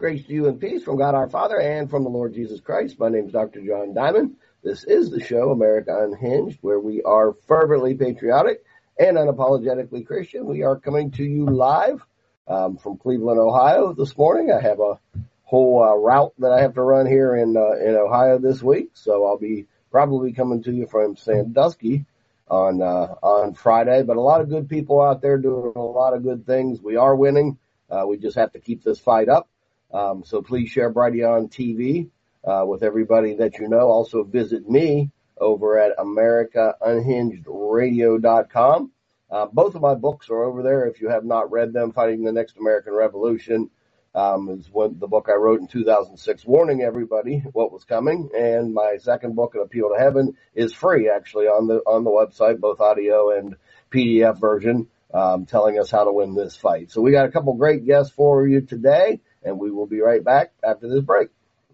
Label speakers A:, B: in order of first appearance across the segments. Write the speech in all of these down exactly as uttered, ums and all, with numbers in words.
A: grace to you and peace from God our Father and from the Lord Jesus Christ. My name is Doctor John Diamond. This is the show, America Unhinged, where we are fervently patriotic and unapologetically Christian. We are coming to you live um, from Cleveland, Ohio this morning. I have a whole uh, route that I have to run here in uh, in Ohio this week, so I'll be probably coming to you from Sandusky on uh, on Friday. But a lot of good people out there doing a lot of good things. We are winning. Uh, we just have to keep this fight up. Um, so please share Brighteon T V uh, with everybody that you know. Also visit me over at America Unhinged Radio dot com. Uh, both of my books are over there. If you have not read them, Fighting the Next American Revolution um, is one, the book I wrote in two thousand six, warning everybody what was coming. And my second book, An Appeal to Heaven, is free actually on the on the website, both audio and P D F version. Um, telling us how to win this fight. So we got a couple great guests for you today, and we will be right back after this break.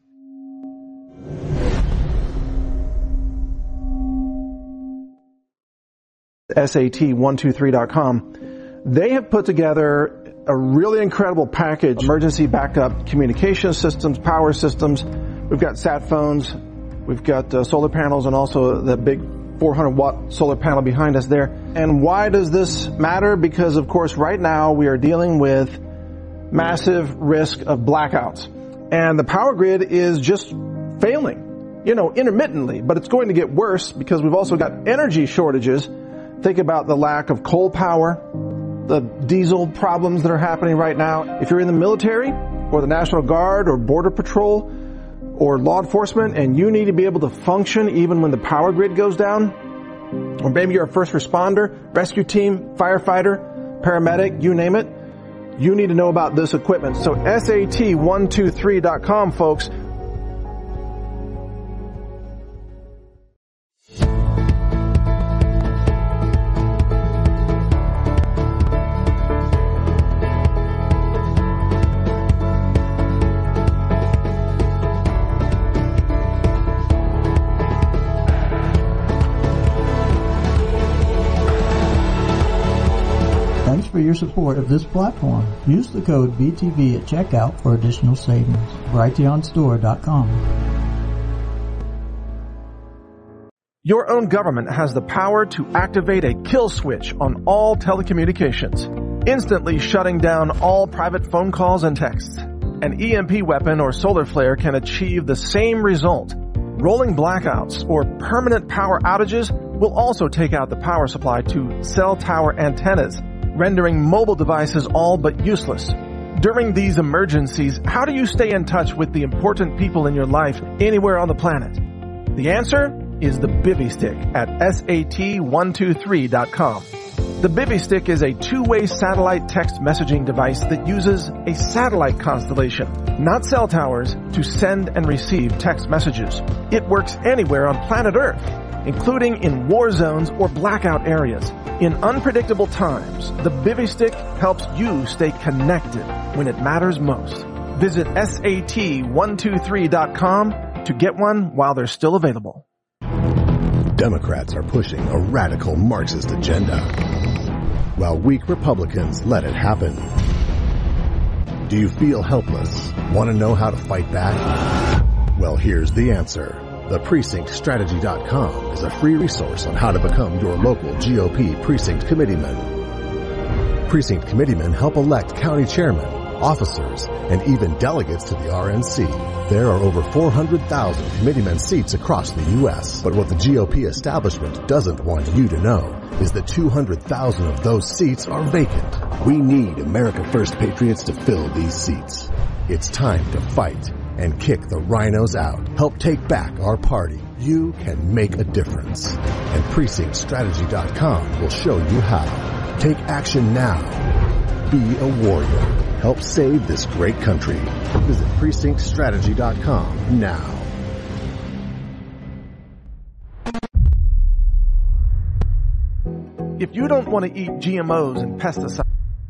B: S A T one two three dot com. They have put together a really incredible package, emergency backup communication systems, power systems. We've got sat phones, we've got uh, solar panels, and also the big four hundred watt solar panel behind us there. And why does this matter? Because of course right now we are dealing with massive risk of blackouts. And the power grid is just failing, you know, intermittently, but it's going to get worse because we've also got energy shortages. Think about the lack of coal power, the diesel problems that are happening right now. If you're in the military or the National Guard or Border Patrol or law enforcement, and you need to be able to function even when the power grid goes down, or maybe you're a first responder, rescue team, firefighter, paramedic, you name it, you need to know about this equipment. So S A T one two three dot com, folks.
C: For your support of this platform. Use the code B T V at checkout for additional savings. Brighteon Store dot com.
B: Your own government has the power to activate a kill switch on all telecommunications, instantly shutting down all private phone calls and texts. An E M P weapon or solar flare can achieve the same result. Rolling blackouts or permanent power outages will also take out the power supply to cell tower antennas, rendering mobile devices all but useless. During these emergencies, how do you stay in touch with the important people in your life anywhere on the planet? The answer is the Bivy Stick at S A T one two three dot com. The Bivy Stick is a two-way satellite text messaging device that uses a satellite constellation, not cell towers, to send and receive text messages. It works anywhere on planet Earth, including in war zones or blackout areas. In unpredictable times, the Bivy Stick helps you stay connected when it matters most. Visit S A T one two three dot com to get one while they're still available.
D: Democrats are pushing a radical Marxist agenda, while weak Republicans let it happen. Do you feel helpless? Want to know how to fight back? Well, here's the answer. The Precinct Strategy dot com is a free resource on how to become your local G O P Precinct Committeeman. Precinct Committeemen help elect county chairmen, officers, and even delegates to the R N C. There are over four hundred thousand committeemen seats across the U S, but what the G O P establishment doesn't want you to know is that two hundred thousand of those seats are vacant. We need America First patriots to fill these seats. It's time to fight and kick the rhinos out. Help take back our party. You can make a difference. And Precinct Strategy dot com will show you how. Take action now. Be a warrior. Help save this great country. Visit Precinct Strategy dot com now.
B: If you don't want to eat G M Os and pesticides,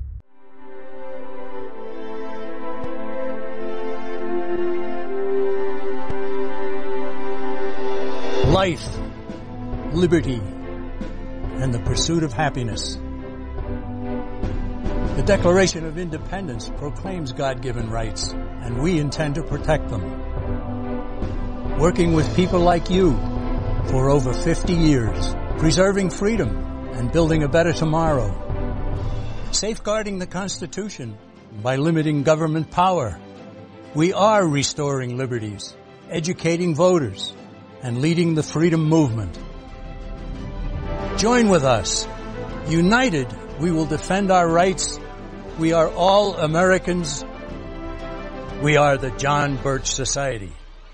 E: life, liberty, and the pursuit of happiness. The Declaration of Independence proclaims God-given rights, and we intend to protect them. Working with people like you for over fifty years, preserving freedom and building a better tomorrow. Safeguarding the Constitution by limiting government power. We are restoring liberties, educating voters, and leading the freedom movement. Join with us. United, we will defend our rights. We are all Americans. We are the John Birch Society.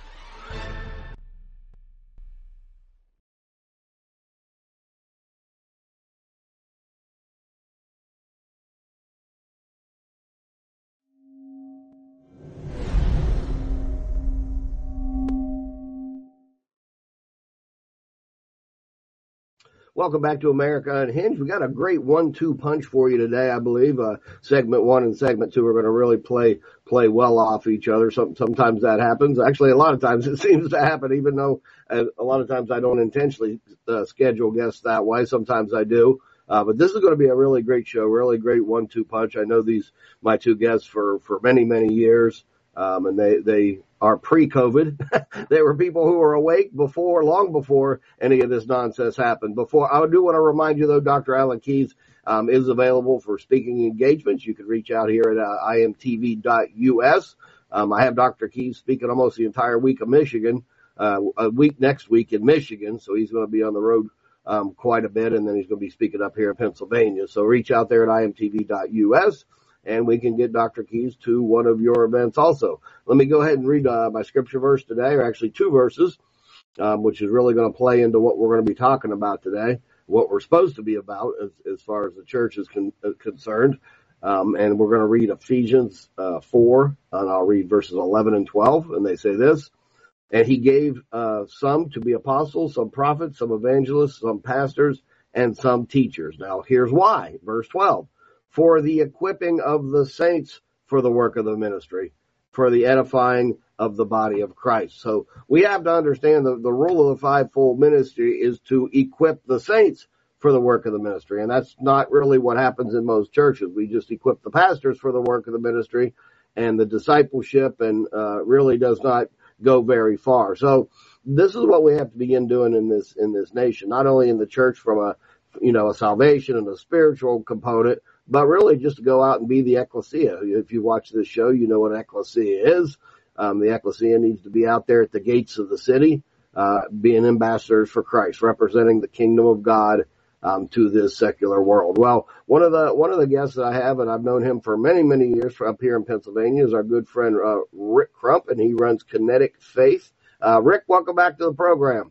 A: Welcome back to America Unhinged. We got a great one two punch for you today, I believe. Uh, segment one and segment two are going to really play play well off each other. Some, sometimes that happens. Actually, a lot of times it seems to happen, even though uh, a lot of times I don't intentionally uh, schedule guests that way. Sometimes I do. Uh, but this is going to be a really great show, really great one two punch. I know these, my two guests for, for many, many years. Um, and they, they are pre-COVID. They were people who were awake before, long before any of this nonsense happened. Before, I do want to remind you though, Doctor Alan Keyes, um, is available for speaking engagements. You can reach out here at uh, I M T V dot U S. Um, I have Doctor Keyes speaking almost the entire week of Michigan, uh, a week next week in Michigan. So he's going to be on the road, um, quite a bit. And then he's going to be speaking up here in Pennsylvania. So reach out there at I M T V dot U S. And we can get Doctor Keyes to one of your events also. Let me go ahead and read uh, my scripture verse today, or actually two verses, um, which is really going to play into what we're going to be talking about today, what we're supposed to be about as, as far as the church is con- uh, concerned. Um, and we're going to read Ephesians uh, four, and I'll read verses eleven and twelve, and they say this. And he gave uh, some to be apostles, some prophets, some evangelists, some pastors, and some teachers. Now, here's why. Verse twelve. For the equipping of the saints for the work of the ministry, for the edifying of the body of Christ. So we have to understand that the rule of the fivefold ministry is to equip the saints for the work of the ministry. And that's not really what happens in most churches. We just equip the pastors for the work of the ministry, and the discipleship and uh, really does not go very far. So this is what we have to begin doing in this in this nation, not only in the church from a you know a salvation and a spiritual component, but really just to go out and be the ecclesia. If you watch this show, you know what ecclesia is. Um, the ecclesia needs to be out there at the gates of the city, uh, being ambassadors for Christ, representing the kingdom of God, um, to this secular world. Well, one of the, one of the guests that I have, and I've known him for many, many years up here in Pennsylvania, is our good friend, uh, Rick Crump, and he runs Kinetic Faith. Uh, Rick, welcome back to the program.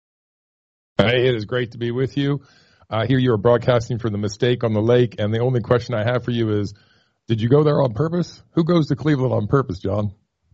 F: Hey, it is great to be with you. I hear you are broadcasting from the Mistake on the Lake, and the only question I have for you is, did you go there on purpose? Who goes to Cleveland on purpose, John?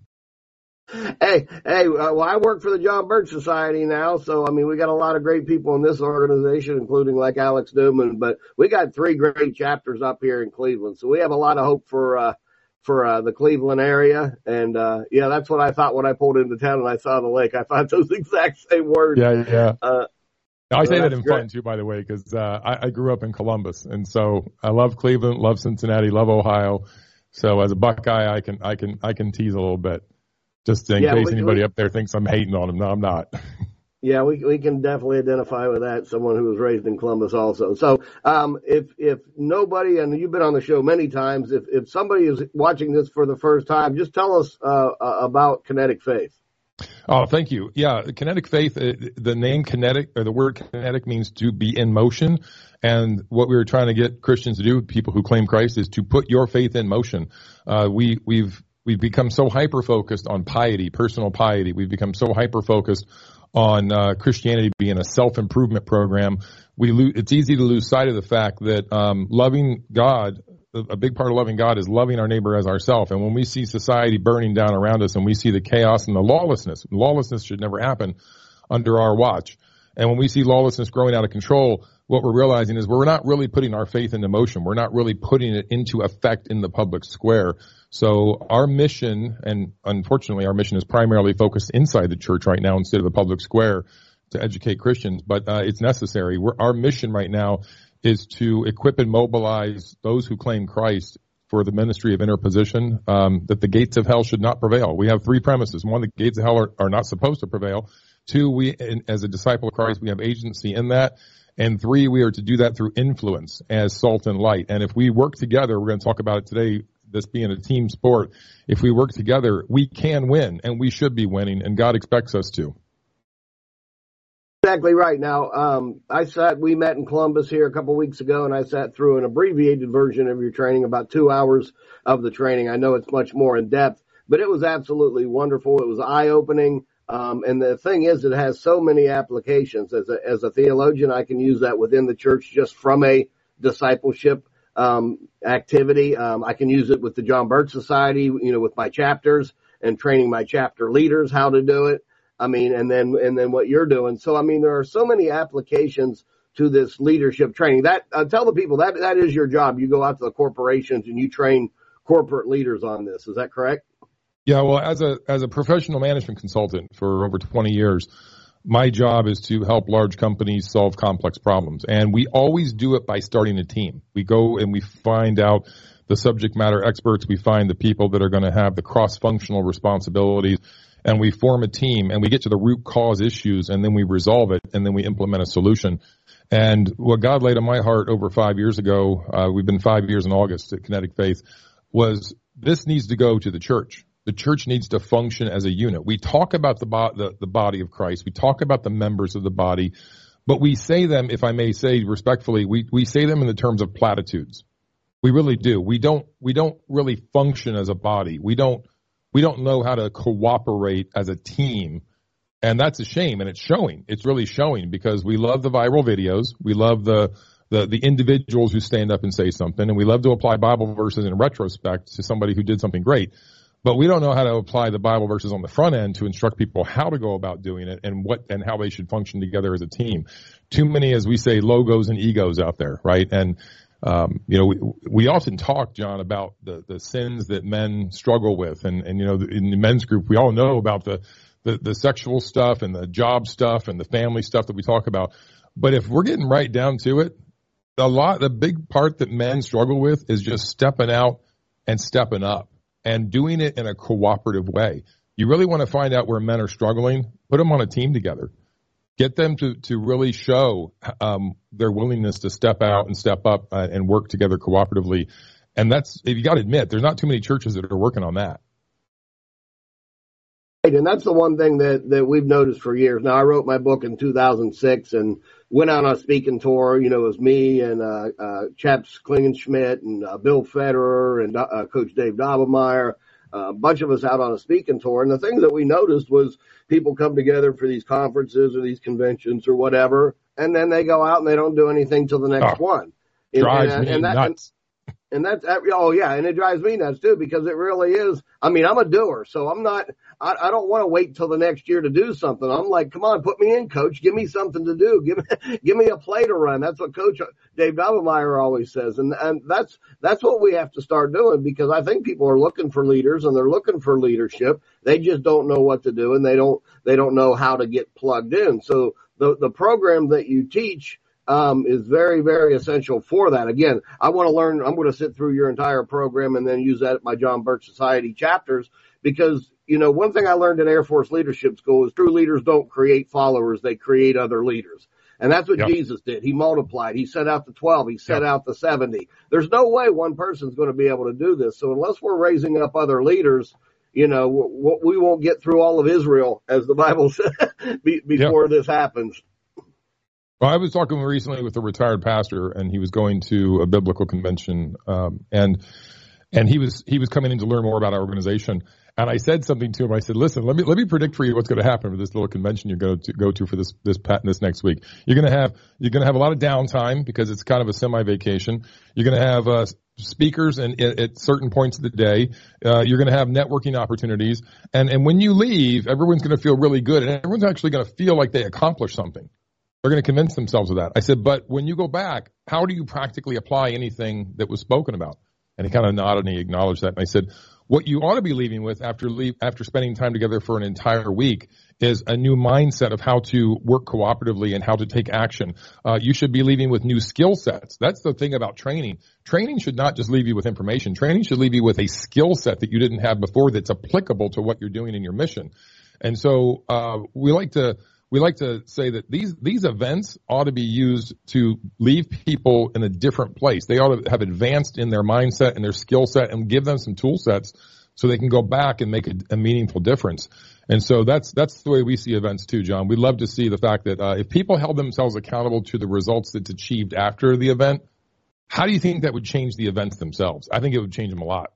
A: Hey, hey, uh, well, I work for the John Birch Society now, so, I mean, we got a lot of great people in this organization, including like Alex Newman, but we got three great chapters up here in Cleveland, so we have a lot of hope for, uh, for, uh, the Cleveland area, and, uh, yeah, that's what I thought when I pulled into town and I saw the lake. I thought those exact same words.
F: Yeah, yeah.
A: Uh,
F: I say
A: so
F: that in
A: great.
F: fun, too, by the way, because uh, I, I grew up in Columbus, and so I love Cleveland, love Cincinnati, love Ohio. So as a Buckeye, I can I can, I can tease a little bit, just in
A: Yeah,
F: case
A: we-
F: anybody
A: we-
F: up there thinks I'm hating on them. No, I'm not.
A: Yeah, we we can definitely identify with that. Someone who was raised in Columbus also. So, um, if if nobody, and you've been on the show many times, if if somebody is watching this for the first time, just tell us uh, uh, about Kinetic Faith.
F: Oh, thank you. Yeah, Kinetic Faith, uh, the name kinetic, or the word kinetic, means to be in motion. And what we were trying to get Christians to do, people who claim Christ, is to put your faith in motion. Uh, we, we've, we've become so hyper-focused on piety, personal piety. We've become so hyper-focused on uh, Christianity being a self-improvement program. We lo- it's easy to lose sight of the fact that um, loving God, a big part of loving God is loving our neighbor as ourselves. And when we see society burning down around us and we see the chaos and the lawlessness, lawlessness should never happen under our watch. And when we see lawlessness growing out of control, what we're realizing is we're not really putting our faith into motion. We're not really putting it into effect in the public square. So our mission, and unfortunately our mission is primarily focused inside the church right now instead of the public square to educate Christians, but uh, it's necessary. We're, our mission right now is to equip and mobilize those who claim Christ for the ministry of interposition, um, that the gates of hell should not prevail. We have three premises. One, the gates of hell are, are not supposed to prevail. Two, we, in, as a disciple of Christ, we have agency in that. And three, we are to do that through influence as salt and light. And if we work together, we're going to talk about it today, this being a team sport. If we work together, we can win, and we should be winning, and God expects us to.
A: Exactly right. Now, um, I sat, we met in Columbus here a couple of weeks ago, and I sat through an abbreviated version of your training, about two hours of the training. I know it's much more in depth, but it was absolutely wonderful. It was eye-opening. Um, and the thing is, it has so many applications. As a, as a theologian, I can use that within the church just from a discipleship um, activity. Um, I can use it with the John Birch Society, you know, with my chapters and training my chapter leaders how to do it. I mean, and then, and then what you're doing. So, I mean, there are so many applications to this leadership training. That, uh, tell the people that, that is your job. You go out to the corporations and you train corporate leaders on this. Is that correct?
F: Yeah, well, as a, as a professional management consultant for over twenty years, my job is to help large companies solve complex problems. And we always do it by starting a team. We go and we find out the subject matter experts. We find the people that are going to have the cross-functional responsibilities, and we form a team, and we get to the root cause issues, and then we resolve it, and then we implement a solution. And what God laid on my heart over five years ago, uh, we've been five years in August at Kinetic Faith, was this needs to go to the church. The church needs to function as a unit. We talk about the, bo- the, the body of Christ. We talk about the members of the body, but we say them, if I may say respectfully, we, we say them in the terms of platitudes. We really do. We don't, we don't really function as a body. We don't, we don't know how to cooperate as a team. And that's a shame. And it's showing. It's really showing, because we love the viral videos. We love the, the, the individuals who stand up and say something. And we love to apply Bible verses in retrospect to somebody who did something great. But we don't know how to apply the Bible verses on the front end to instruct people how to go about doing it and what and how they should function together as a team. Too many, as we say, logos and egos out there, right? And um, you know, we, we often talk, John, about the, the sins that men struggle with, and and you know, in the men's group, we all know about the, the the sexual stuff and the job stuff and the family stuff that we talk about. But if we're getting right down to it, a lot, the big part that men struggle with is just stepping out and stepping up. And doing it in a cooperative way. You really want to find out where men are struggling, put them on a team together. Get them to, to really show um, their willingness to step out and step up uh, and work together cooperatively. And that's, you got to admit, there's not too many churches that are working on that.
A: And that's the one thing that, that we've noticed for years. Now, I wrote my book in two thousand six and went out on a speaking tour. You know, it was me and uh, uh, Chaps Klingenschmidt and uh, Bill Federer and uh, Coach Dave Dobbelmeyer, uh, a bunch of us out on a speaking tour. And the thing that we noticed was people come together for these conferences or these conventions or whatever, and then they go out and they don't do anything till the next
F: oh,
A: one.
F: Drives
A: and,
F: me
A: and that,
F: nuts.
A: And that's, oh yeah, and it drives me nuts too, because it really is. I mean, I'm a doer, so I'm not, I, I don't want to wait till the next year to do something. I'm like, come on, put me in, coach. Give me something to do. Give me, give me a play to run. That's what Coach Dave Dobbelmeyer always says. And, and that's, that's what we have to start doing, because I think people are looking for leaders and they're looking for leadership. They just don't know what to do, and they don't, they don't know how to get plugged in. So the, the program that you teach, Um, is very, very essential for that. Again, I want to learn, I'm going to sit through your entire program and then use that at my John Birch Society chapters, because, you know, one thing I learned in Air Force Leadership School is true leaders don't create followers, they create other leaders. And that's what yep. Jesus did. He multiplied. He sent out the twelve. He sent yep. out the seventy. There's no way one person's going to be able to do this. So unless we're raising up other leaders, you know, we won't get through all of Israel, as the Bible says, before yep. this happens.
F: Well, I was talking recently with a retired pastor, and he was going to a biblical convention, um, and and he was he was coming in to learn more about our organization. And I said something to him. I said, "Listen, let me let me predict for you what's going to happen for this little convention you're going to go to for this this this next week. You're going to have you're going to have a lot of downtime, because it's kind of a semi-vacation. You're going to have uh, speakers and at, at certain points of the day. Uh, you're going to have networking opportunities, and and when you leave, everyone's going to feel really good, and everyone's actually going to feel like they accomplished something. They're going to convince themselves of that." I said, "But when you go back, how do you practically apply anything that was spoken about?" And he kind of nodded and he acknowledged that. And I said, What you ought to be leaving with after leave, after spending time together for an entire week is a new mindset of how to work cooperatively and how to take action. Uh, you should be leaving with new skill sets. That's the thing about training. Training should not just leave you with information. Training should leave you with a skill set that you didn't have before that's applicable to what you're doing in your mission. And so uh, we like to we like to say that these these events ought to be used to leave people in a different place. They ought to have advanced in their mindset and their skill set and give them some tool sets so they can go back and make a, a meaningful difference. And so that's that's the way we see events too, John. We love to see the fact that uh, if people held themselves accountable to the results that's achieved after the event, how do you think that would change the events themselves? I think it would change them a lot.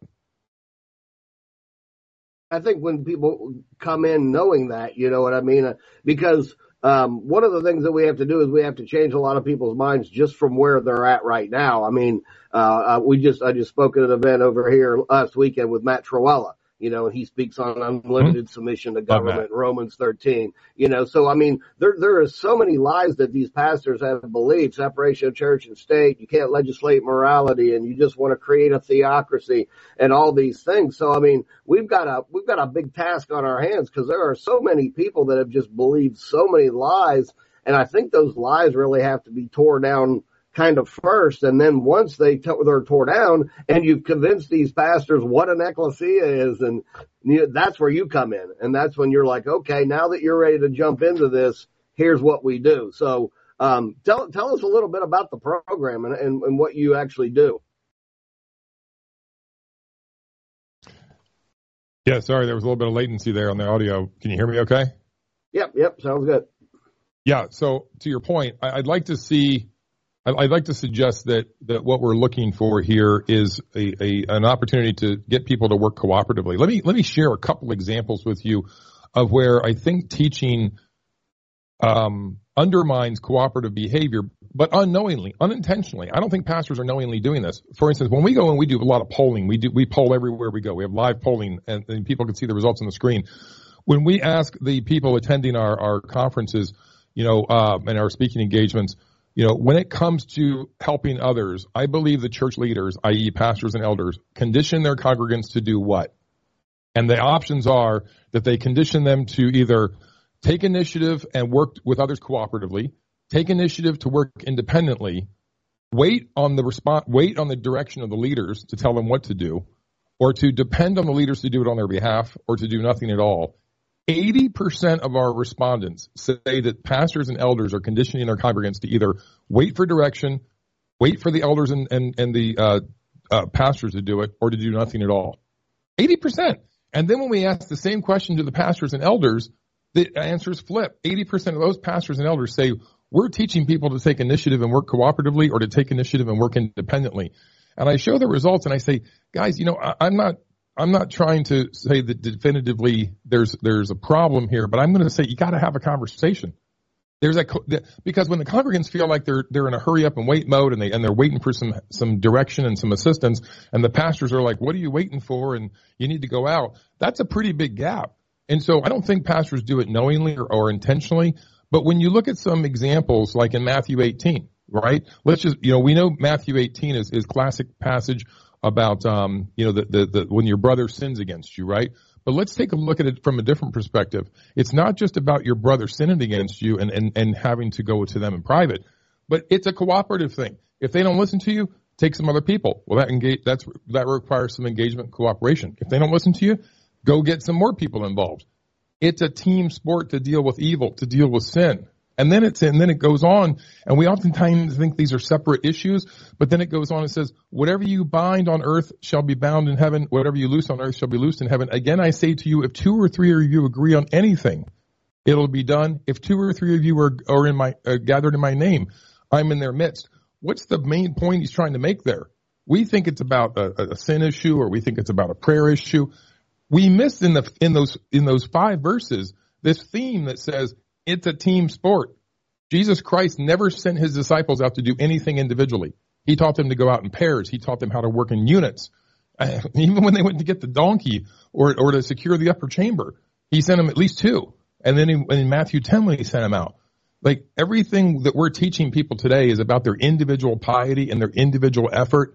A: I think when people come in knowing that, you know what I mean? Because um, one of the things that we have to do is we have to change a lot of people's minds just from where they're at right now. I mean, uh, we just I just spoke at an event over here last weekend with Matt Trewhella. You know, and he speaks on unlimited mm-hmm. submission to government, Romans thirteen. You know, so, I mean, there there are so many lies that these pastors have believed, separation of church and state, you can't legislate morality, and you just want to create a theocracy and all these things. So, I mean, we've got a we've got a big task on our hands because there are so many people that have just believed so many lies, and I think those lies really have to be torn down kind of first, and then once they t- they're tore down, and you've convinced these pastors what an ecclesia is, and you know, that's where you come in, and that's when you're like, okay, now that you're ready to jump into this, here's what we do. So, um, tell tell us a little bit about the program and, and, and what you actually do.
F: Yeah, sorry, there was a little bit of latency there on the audio. Can you hear me? Okay.
A: Yep. Yep. Sounds good.
F: Yeah. So to your point, I, I'd like to see. I'd like to suggest that, that what we're looking for here is a, a an opportunity to get people to work cooperatively. Let me let me share a couple examples with you of where I think teaching um, undermines cooperative behavior, but unknowingly, unintentionally. I don't think pastors are knowingly doing this. For instance, when we go and we do a lot of polling, we do we poll everywhere we go. We have live polling, and, and people can see the results on the screen. When we ask the people attending our, our conferences, you know, uh, and our speaking engagements, you know, when it comes to helping others, I believe the church leaders, that is pastors and elders, condition their congregants to do what? And the options are that they condition them to either take initiative and work with others cooperatively, take initiative to work independently, wait on the response, wait on the direction of the leaders to tell them what to do, or to depend on the leaders to do it on their behalf, or to do nothing at all. eighty percent of our respondents say that pastors and elders are conditioning their congregants to either wait for direction, wait for the elders and, and, and the uh, uh, pastors to do it, or to do nothing at all. eighty percent. And then when we ask the same question to the pastors and elders, the answers flip. eighty percent of those pastors and elders say, we're teaching people to take initiative and work cooperatively, or to take initiative and work independently. And I show the results and I say, guys, you know, I, I'm not I'm not trying to say that definitively there's there's a problem here, but I'm going to say you got to have a conversation. There's a because when the congregants feel like they're they're in a hurry up and wait mode, and they and they're waiting for some some direction and some assistance, and the pastors are like, "What are you waiting for?" and you need to go out. That's a pretty big gap. And so I don't think pastors do it knowingly or, or intentionally. But when you look at some examples, like in Matthew eighteen, right? Let's just you know we know Matthew eighteen is is classic passage about, um, you know, the, the, the, when your brother sins against you, right? But let's take a look at it from a different perspective. It's not just about your brother sinning against you and, and, and having to go to them in private, but it's a cooperative thing. If they don't listen to you, take some other people. Well, that engage, that's, that requires some engagement and cooperation. If they don't listen to you, go get some more people involved. It's a team sport to deal with evil, to deal with sin. And then it's, and then it goes on, and we oftentimes think these are separate issues, but then it goes on and says, whatever you bind on earth shall be bound in heaven, whatever you loose on earth shall be loosed in heaven. Again, I say to you, if two or three of you agree on anything, it'll be done. If two or three of you are, are in my, uh, gathered in my name, I'm in their midst. What's the main point he's trying to make there? We think it's about a, a sin issue, or we think it's about a prayer issue. We miss in the, in those, in those five verses, this theme that says, it's a team sport. Jesus Christ never sent his disciples out to do anything individually. He taught them to go out in pairs. He taught them how to work in units. Uh, even when they went to get the donkey or or to secure the upper chamber, he sent them at least two. And then in, in Matthew ten, when he sent them out, like everything that we're teaching people today is about their individual piety and their individual effort.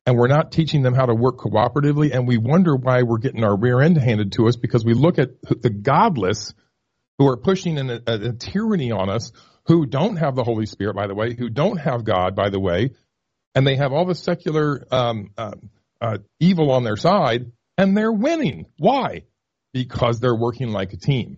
F: and we're not teaching them how to work cooperatively, and we wonder why we're getting our rear end handed to us because we look at the godless who are pushing an, a, a tyranny on us, who don't have the Holy Spirit, by the way, who don't have God, by the way, and they have all the secular um, uh, uh, evil on their side, and they're winning. Why? Because they're working like a team.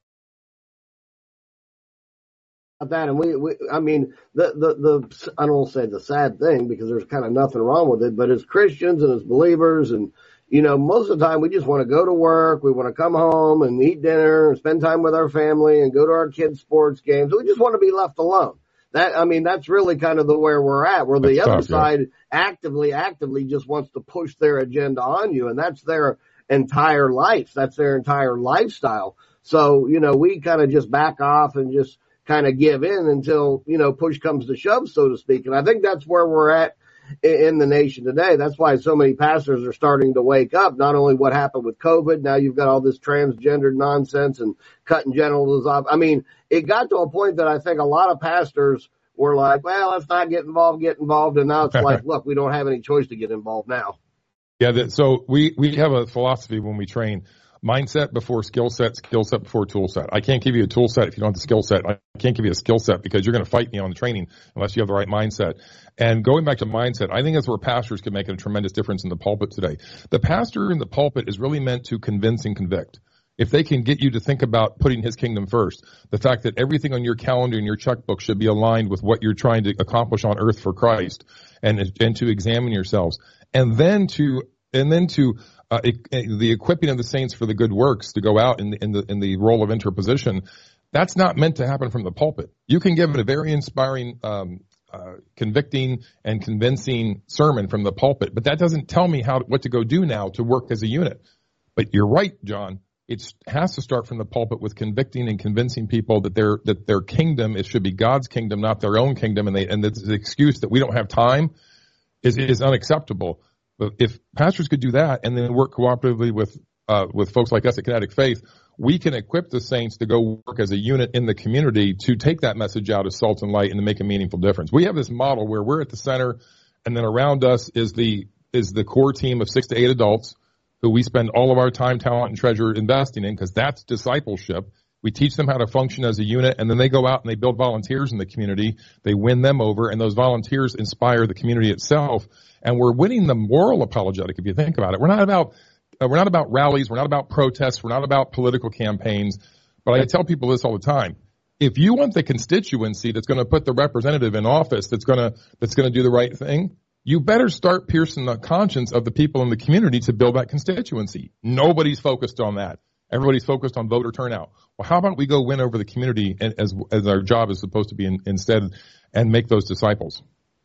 A: That and we, we, I mean, the, the, the, I don't want to say the sad thing because there's kind of nothing wrong with it, but as Christians and as believers and, you know, most of the time we just want to go to work. We want to come home and eat dinner and spend time with our family and go to our kids' sports games. We just want to be left alone. That, I mean, that's really kind of the where we're at, where the that's other tough, side yeah. actively, actively just wants to push their agenda on you. And that's their entire life. That's their entire lifestyle. So, you know, we kind of just back off and just kind of give in until, you know, push comes to shove, so to speak. And I think that's where we're at in the nation today. That's why so many pastors are starting to wake up. Not only what happened with COVID, now you've got all this transgender nonsense and cutting genitals off. I mean, it got to a point that I think a lot of pastors were like, well, let's not get involved, get involved. And now it's like, look, we don't have any choice to get involved now.
F: Yeah. That, so we, we have a philosophy when we train. Mindset before skill set, skill set before tool set. I can't give you a tool set if you don't have the skill set. I can't give you a skill set because you're going to fight me on the training unless you have the right mindset. And going back to mindset, I think that's where pastors can make a tremendous difference in the pulpit today. The pastor in the pulpit is really meant to convince and convict. If they can get you to think about putting his kingdom first, the fact that everything on your calendar and your checkbook should be aligned with what you're trying to accomplish on earth for Christ, and and to examine yourselves, and then to and then to Uh, it, the equipping of the saints for the good works to go out in the, in the in the role of interposition, that's not meant to happen from the pulpit. You can give it a very inspiring, um, uh, convicting, and convincing sermon from the pulpit, but that doesn't tell me how what to go do now to work as a unit. But you're right, John. It has to start from the pulpit with convicting and convincing people that their that their kingdom it should be God's kingdom, not their own kingdom, and they and the, the excuse that we don't have time is is unacceptable. But if pastors could do that and then work cooperatively with uh, with folks like us at Kinetic Faith, we can equip the saints to go work as a unit in the community to take that message out as salt and light and to make a meaningful difference. We have this model where we're at the center, and then around us is the is the core team of six to eight adults who we spend all of our time, talent, and treasure investing in, because that's discipleship. We teach them how to function as a unit, and then they go out and they build volunteers in the community. They win them over, and those volunteers inspire the community itself. And we're winning the moral apologetic, if you think about it. We're not about uh, we're not about rallies. We're not about protests. We're not about political campaigns. But I tell people this all the time: if you want the constituency that's going to put the representative in office, that's going to that's going to do the right thing, you better start piercing the conscience of the people in the community to build that constituency. Nobody's focused on that. Everybody's focused on voter turnout. Well, how about we go win over the community as as our job is supposed to be in, instead, and make those disciples?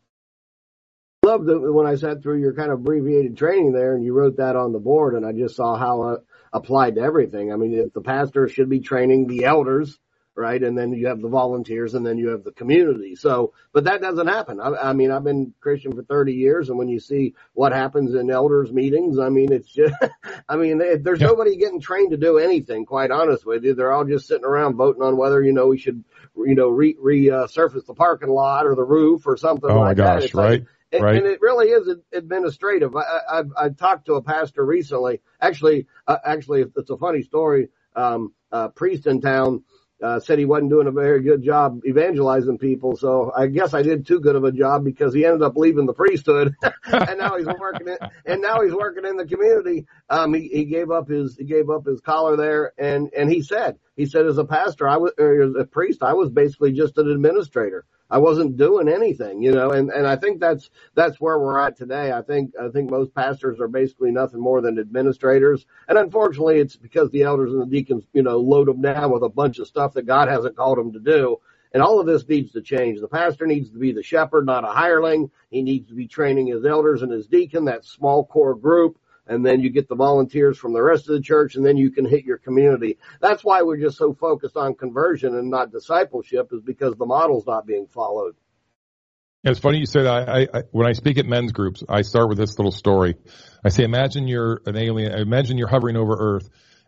A: I love that when I sat through your kind of abbreviated training there and you wrote that on the board, and I just saw how it applied to everything. I mean, if the pastor should be training the elders, right? And then you have the volunteers, and then you have the community. So, but that doesn't happen. I, I mean, I've been Christian for thirty years, and when you see what happens in elders meetings, I mean, it's just, I mean, there's yeah. nobody getting trained to do anything, quite honest with you. They're all just sitting around voting on whether, you know, we should, you know, re, re uh, surface the parking lot or the roof or something
F: oh
A: like
F: my gosh,
A: that. It's
F: right?
A: Like, And,
F: right.
A: and it really is administrative. I, I, I talked to a pastor recently. Actually, uh, actually, it's a funny story. Um, a priest in town uh, said he wasn't doing a very good job evangelizing people. So I guess I did too good of a job, because he ended up leaving the priesthood, and now he's working in, and now he's working in the community. Um, he, he gave up his he gave up his collar there, and and he said he said as a pastor, I was or as a priest, I was basically just an administrator. I wasn't doing anything, you know, and, and I think that's, that's where we're at today. I think, I think most pastors are basically nothing more than administrators. And unfortunately, it's because the elders and the deacons, you know, load them down with a bunch of stuff that God hasn't called them to do. And all of this needs to change. The pastor needs to be the shepherd, not a hireling. He needs to be training his elders and his deacon, that small core group. And then you get the volunteers from the rest of the church, and then you can hit your community. That's why we're just so focused on conversion and not discipleship, is because the model's not being followed.
F: It's funny you say that. I, I, when I speak at men's groups, I start with this little story. I say, imagine you're an alien. Imagine you're hovering over Earth,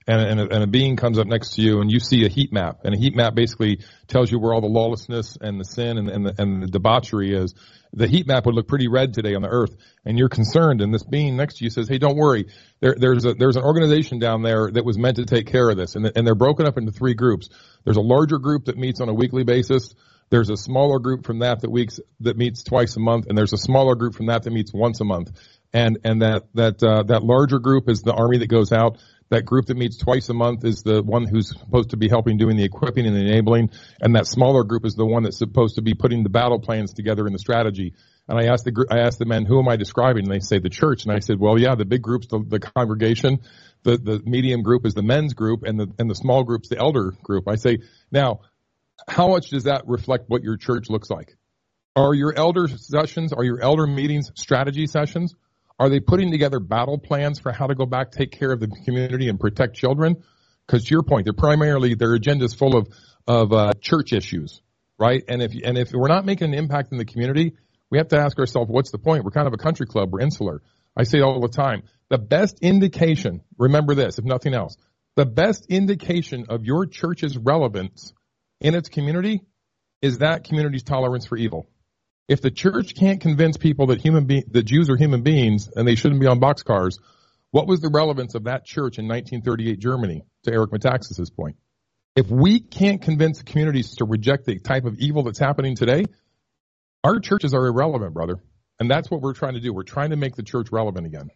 F: and, and, a, and a being comes up next to you and you see a heat map, and a heat map basically tells you where all the lawlessness and the sin and, and, the, and the debauchery is, the heat map would look pretty red today on the earth, and you're concerned, and this being next to you says, hey, don't worry, there, there's a, there's an organization down there that was meant to take care of this, and, and they're broken up into three groups. There's a larger group that meets on a weekly basis. There's a smaller group from that that weeks that meets twice a month, and there's a smaller group from that that meets once a month. And and that that uh, that larger group is the army that goes out. That group that meets twice a month is the one who's supposed to be helping doing the equipping and the enabling, and that smaller group is the one that's supposed to be putting the battle plans together and the strategy. And I asked the I asked the men, who am I describing? And they say the church. And I said, well, yeah, the big group's the, the congregation, the the medium group is the men's group, and the and the small group's the elder group. I say, now, how much does that reflect what your church looks like? Are your elder sessions, are your elder meetings strategy sessions? Are they putting together battle plans for how to go back, take care of the community, and protect children? Because to your point, they're primarily, their agenda is full of of uh, church issues, right? And if and if we're not making an impact in the community, we have to ask ourselves, what's the point? We're kind of a country club. We're insular. I say it all the time. The best indication, remember this, if nothing else, the best indication of your church's relevance in its community is that community's tolerance for evil. If the church can't convince people that human be- that Jews are human beings and they shouldn't be on boxcars, what was the relevance of that church in nineteen thirty-eight Germany, to Eric Metaxas's point? If we can't convince communities to reject the type of evil that's happening today, our churches are irrelevant, brother. And that's what we're trying to do. We're trying to make the church relevant again.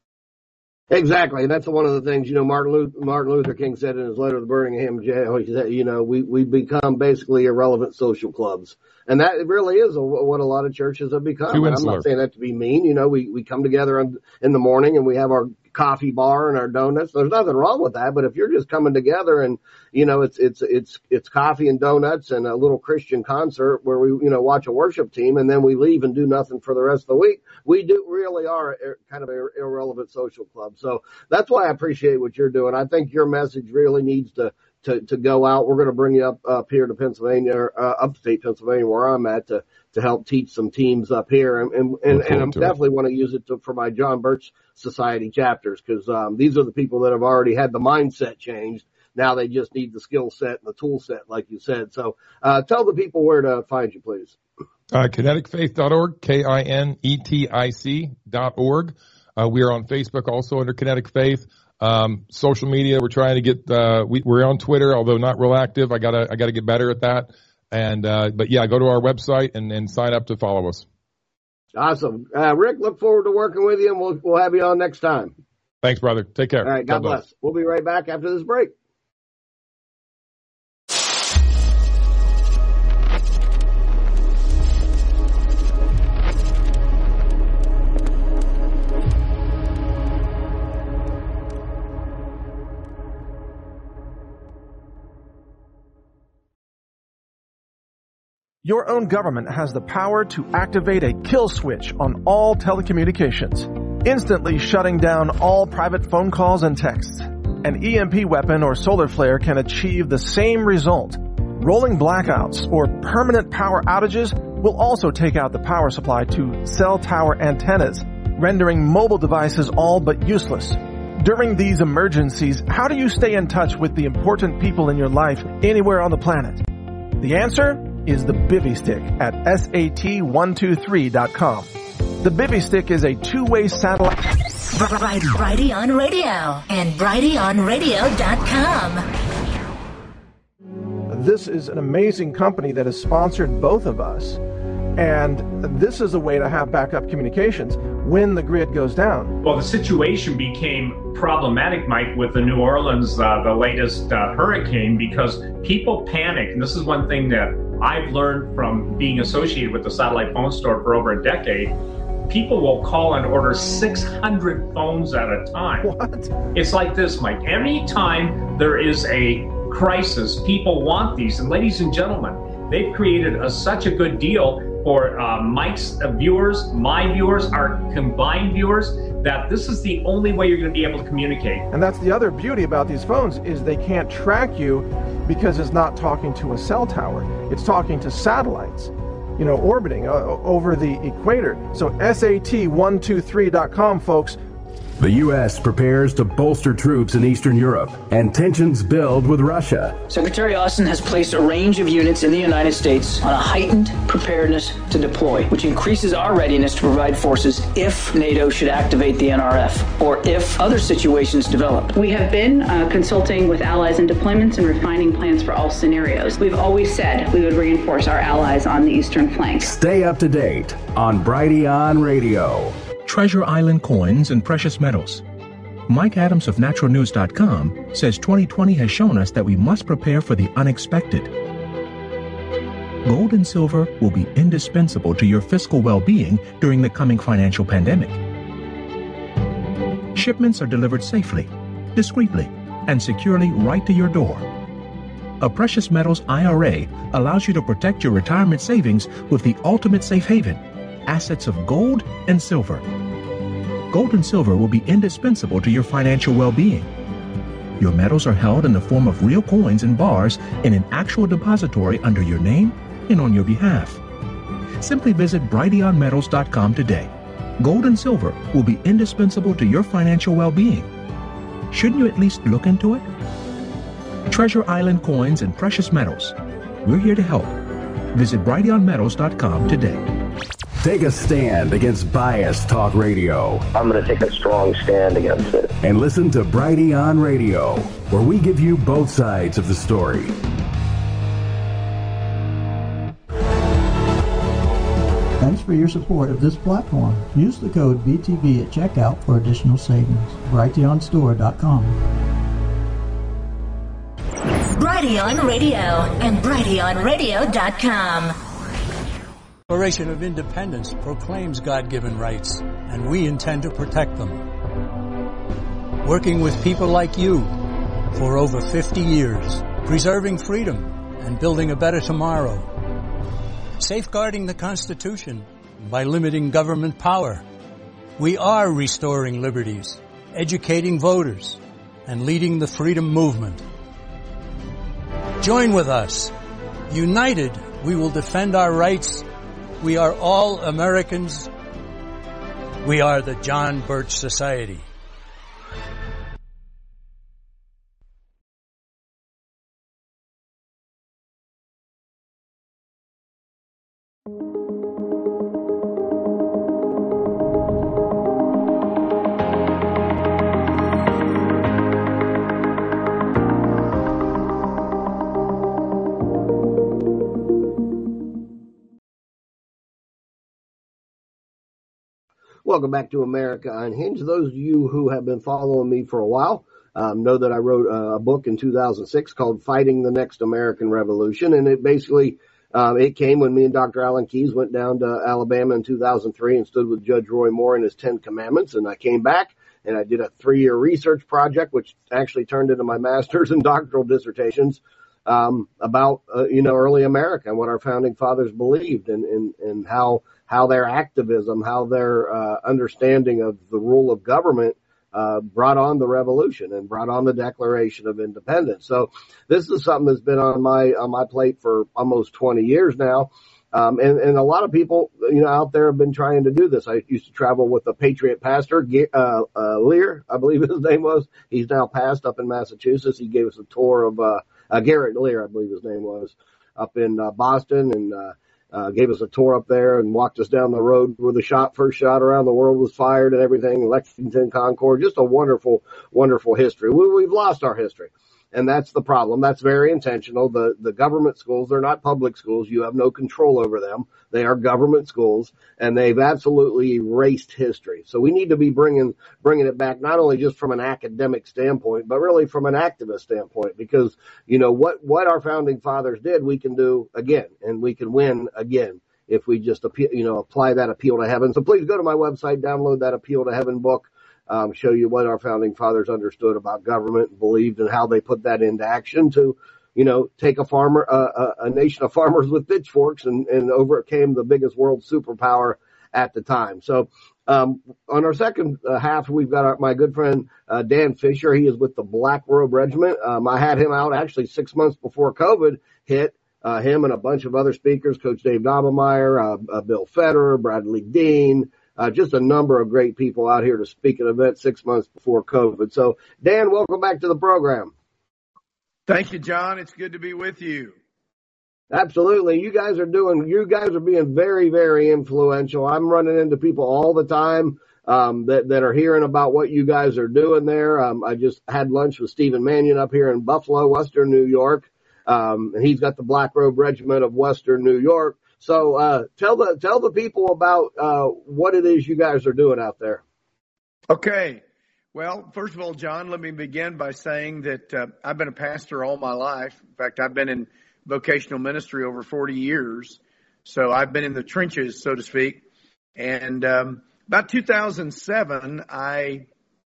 A: Exactly. And that's one of the things, you know, Martin Luther, Martin Luther King said in his letter to Birmingham jail. He said, you know, we, we become basically irrelevant social clubs. And that really is a, what a lot of churches have become. And I'm not saying that to be mean. You know, we, we come together in, in the morning and we have our coffee bar and our donuts. There's nothing wrong with that. But if you're just coming together and, you know, it's, it's, it's, it's coffee and donuts and a little Christian concert where we, you know, watch a worship team and then we leave and do nothing for the rest of the week, we do really are a, kind of an irrelevant social club. So that's why I appreciate what you're doing. I think your message really needs to, to, to go out. We're going to bring you up, up here to Pennsylvania, or, uh, upstate Pennsylvania where I'm at to, to help teach some teams up here. And, and, and, and I definitely want to use it to, for my John Birch Society chapters, because, um, these are the people that have already had the mindset changed. Now they just need the skill set and the tool set, like you said. So, uh, tell the people where to find you, please.
F: Uh, kinetic faith dot org, K I N E T I C dot org. Uh, we are on Facebook also under Kinetic Faith. Um, social media, we're trying to get, uh, we, we're on Twitter, although not real active. I gotta, I gotta get better at that. And, uh, but yeah, go to our website and, and sign up to follow us.
A: Awesome. Uh, Rick, look forward to working with you, and we'll, we'll have you on next time.
F: Thanks, brother. Take care.
A: All right. God, God bless. bless. We'll be right back after this break.
B: Your own government has the power to activate a kill switch on all telecommunications, instantly shutting down all private phone calls and texts. An E M P weapon or solar flare can achieve the same result. Rolling blackouts or permanent power outages will also take out the power supply to cell tower antennas, rendering mobile devices all but useless. During these emergencies, how do you stay in touch with the important people in your life anywhere on the planet? The answer is the Bivy Stick at S A T one two three dot com. The Bivy Stick is a two-way satellite.
G: Brighteon Radio and Brighteon Radio dot com.
B: This is an amazing company that has sponsored both of us. And this is a way to have backup communications when the grid goes down.
H: Well, the situation became problematic, Mike, with the New Orleans, uh, the latest uh, hurricane, because people panic. And this is one thing that I've learned from being associated with the satellite phone store for over a decade. People will call and order six hundred phones at a time.
B: What?
H: It's like this, Mike. Anytime there is a crisis, people want these. And ladies and gentlemen, they've created a, such a good deal for uh, Mike's uh, viewers, my viewers, our combined viewers, that this is the only way you're going to be able to communicate.
B: And that's the other beauty about these phones, is they can't track you because it's not talking to a cell tower. It's talking to satellites, you know, orbiting uh, over the equator. So S A T one two three dot com, folks.
I: The U S prepares to bolster troops in Eastern Europe, and tensions build with Russia.
J: Secretary Austin has placed a range of units in the United States on a heightened preparedness to deploy, which increases our readiness to provide forces if NATO should activate the N R F or if other situations develop.
K: We have been uh, consulting with allies in deployments and refining plans for all scenarios. We've always said we would reinforce our allies on the eastern flank.
I: Stay up to date on Brighteon Radio.
L: Treasure Island coins and precious metals. Mike Adams of natural news dot com says twenty twenty has shown us that we must prepare for the unexpected. Gold and silver will be indispensable to your fiscal well-being during the coming financial pandemic. Shipments are delivered safely, discreetly, and securely right to your door. A precious metals I R A allows you to protect your retirement savings with the ultimate safe haven, assets of gold and silver. Gold and silver will be indispensable to your financial well-being. Your metals are held in the form of real coins and bars in an actual depository under your name and on your behalf. Simply visit Brighteon Metals dot com today. Gold and silver will be indispensable to your financial well-being. Shouldn't you at least look into it? Treasure Island coins and precious metals. We're here to help. Visit Brighteon Metals dot com today.
I: Take a stand against biased talk radio.
A: I'm going to take a strong stand against it.
I: And listen to Brighteon Radio, where we give you both sides of the story.
C: Thanks for your support of this platform. Use the code B T V at checkout for additional savings. Brighteon Store dot com.
G: Brighteon Radio and Brighteon Radio dot com.
E: The Declaration of Independence proclaims God-given rights, and we intend to protect them. Working with people like you for over fifty years, preserving freedom and building a better tomorrow, safeguarding the Constitution by limiting government power. We are restoring liberties, educating voters, and leading the freedom movement. Join with us. United, we will defend our rights. We are all Americans. We are the John Birch Society.
A: Welcome back to America Unhinged. Those of you who have been following me for a while um, know that I wrote a book in two thousand six called Fighting the Next American Revolution, and it basically um, it came when me and Doctor Alan Keyes went down to Alabama in two thousand three and stood with Judge Roy Moore and his Ten Commandments, and I came back and I did a three-year research project, which actually turned into my master's and doctoral dissertations um, about uh, you know early America and what our founding fathers believed, and and, and how. how their activism, how their uh, understanding of the rule of government uh, brought on the revolution and brought on the Declaration of Independence. So this is something that's been on my on my plate for almost twenty years now. Um, and, and a lot of people, you know, out there have been trying to do this. I used to travel with a Patriot pastor, uh, uh, Lear, I believe his name was. He's now passed up in Massachusetts. He gave us a tour of uh, uh, Garrett Lear, I believe his name was, up in uh, Boston, and uh, Uh, gave us a tour up there and walked us down the road where the shot, first shot around the world was fired and everything, Lexington, Concord, just a wonderful, wonderful history. We, we've lost our history, and that's the problem. That's very intentional. The, the government schools, they're not public schools. You have no control over them. They are government schools, and they've absolutely erased history. So we need to be bringing, bringing it back, not only just from an academic standpoint, but really from an activist standpoint, because, you know, what, what our founding fathers did, we can do again, and we can win again if we just, appeal, you know, apply that appeal to heaven. So please go to my website, download that Appeal to Heaven book, um, show you what our founding fathers understood about government and believed and how they put that into action to, you know, take a farmer, uh, a, a nation of farmers with pitchforks and, and overcame the biggest world superpower at the time. So, um, on our second uh, half, we've got our, my good friend, uh, Dan Fisher. He is with the Black Robe Regiment. Um, I had him out actually six months before COVID hit, uh, him and a bunch of other speakers, Coach Dave Daubenmire, uh, uh, Bill Federer, Bradley Dean, uh, just a number of great people out here to speak at events six months before COVID. So, Dan, welcome back to the program.
M: Thank you, John. It's good to be with you.
A: Absolutely. You guys are doing, you guys are being very, very influential. I'm running into people all the time um, that, that are hearing about what you guys are doing there. Um, I just had lunch with Stephen Mannion up here in Buffalo, Western New York. Um, and he's got the Black Robe Regiment of Western New York. So, uh, tell the, tell the people about, uh, what it is you guys are doing out there.
M: Okay. Well, first of all, John, let me begin by saying that, uh, I've been a pastor all my life. In fact, I've been in vocational ministry over forty years. So I've been in the trenches, so to speak. And, um, about two thousand seven, I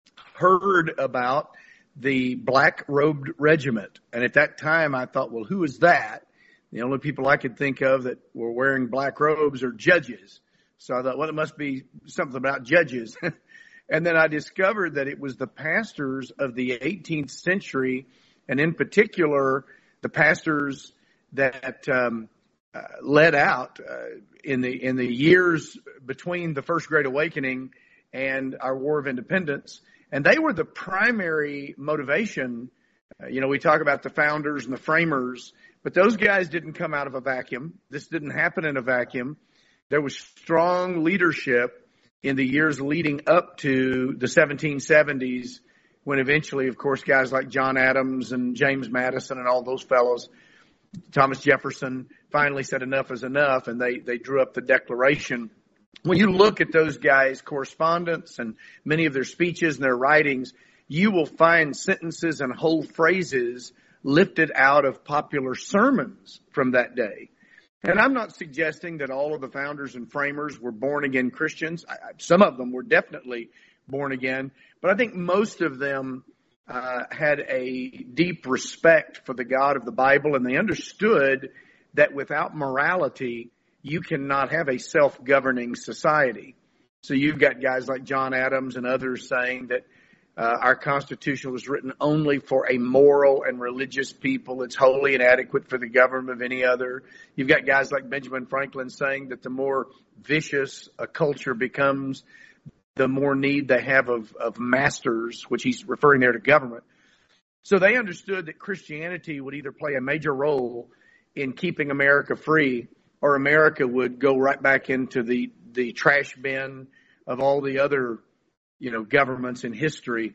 M: heard about the Black Robed Regiment. And at that time, I thought, well, who is that? The only people I could think of that were wearing black robes are judges. So I thought, well, it must be something about judges. And then I discovered that it was the pastors of the eighteenth century, and in particular, the pastors that um, uh, led out uh, in the in the years between the First Great Awakening and our War of Independence. And they were the primary motivation. Uh, you know, we talk about the founders and the framers, but those guys didn't come out of a vacuum. This didn't happen in a vacuum. There was strong leadership in the years leading up to the seventeen seventies, when eventually, of course, guys like John Adams and James Madison and all those fellows, Thomas Jefferson, finally said enough is enough, and they, they drew up the Declaration. When you look at those guys' correspondence and many of their speeches and their writings, you will find sentences and whole phrases lifted out of popular sermons from that day. And I'm not suggesting that all of the founders and framers were born-again Christians. I, some of them were definitely born again, but I think most of them uh, had a deep respect for the God of the Bible, and they understood that without morality, you cannot have a self-governing society. So you've got guys like John Adams and others saying that uh, our Constitution was written only for a moral and religious people. It's wholly inadequate for the government of any other. You've got guys like Benjamin Franklin saying that the more vicious a culture becomes, the more need they have of, of masters, which he's referring there to government. So they understood that Christianity would either play a major role in keeping America free, or America would go right back into the, the trash bin of all the other, you know, governments in history.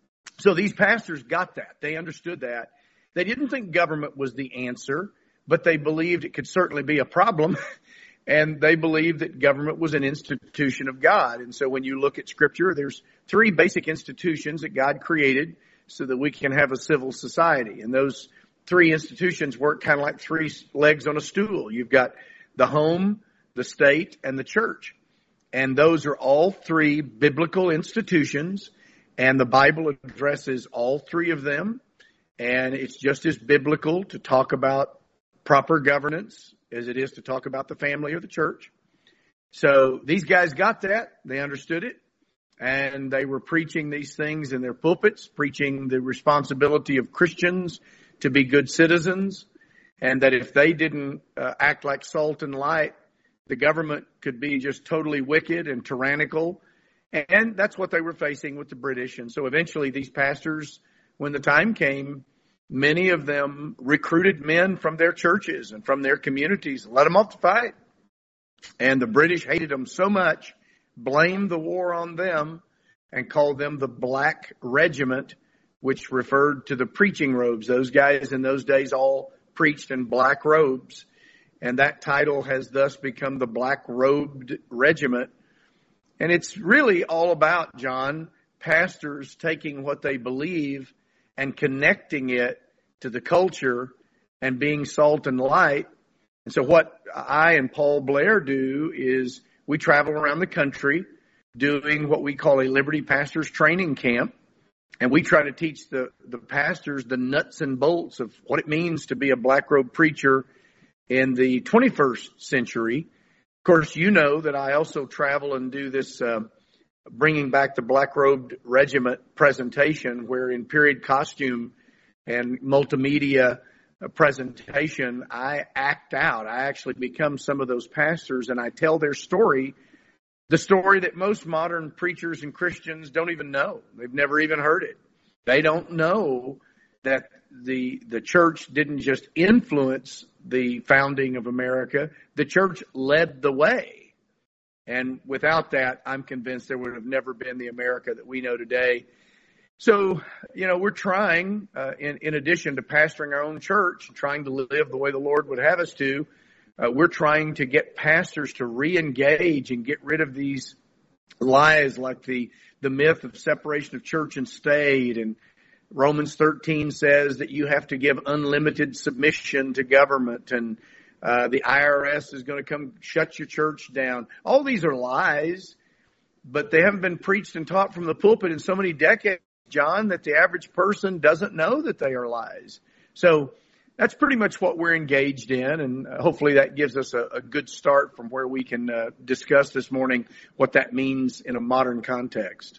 M: So these pastors got that. They understood that. They didn't think government was the answer, but they believed it could certainly be a problem. And they believed that government was an institution of God. And so when you look at Scripture, there's three basic institutions that God created so that we can have a civil society. And those three institutions work kind of like three legs on a stool. You've got the home, the state, and the church. And those are all three biblical institutions, and the Bible addresses all three of them. And it's just as biblical to talk about proper governance as it is to talk about the family or the church. So these guys got that. They understood it. And they were preaching these things in their pulpits, preaching the responsibility of Christians to be good citizens, and that if they didn't uh, act like salt and light, the government could be just totally wicked and tyrannical. And that's what they were facing with the British. And so eventually these pastors, when the time came, many of them recruited men from their churches and from their communities and let them off to fight. And the British hated them so much, blamed the war on them, and called them the Black Regiment, which referred to the preaching robes. Those guys in those days all preached in black robes. And that title has thus become the Black Robed Regiment. And it's really all about, John, pastors taking what they believe and connecting it to the culture and being salt and light. And so what I and Paul Blair do is we travel around the country doing what we call a Liberty Pastors Training Camp. And we try to teach the, the pastors the nuts and bolts of what it means to be a black robe preacher in the twenty-first century. Of course, you know that I also travel and do this uh, bringing back the Black Robed Regiment presentation, where in period costume and multimedia presentation, I act out. I actually become some of those pastors, and I tell their story The story that most modern preachers and Christians don't even know. They've never even heard it. They don't know that the the church didn't just influence the founding of America. The church led the way. And without that, I'm convinced there would have never been the America that we know today. So, you know, we're trying, uh, in, in addition to pastoring our own church, trying to live the way the Lord would have us to, uh, we're trying to get pastors to re-engage and get rid of these lies like the, the myth of separation of church and state. And Romans thirteen says that you have to give unlimited submission to government, and uh, the I R S is going to come shut your church down. All these are lies, but they haven't been preached and taught from the pulpit in so many decades, John, that the average person doesn't know that they are lies. So that's pretty much what we're engaged in, and hopefully that gives us a, a good start from where we can uh, discuss this morning what that means in a modern context.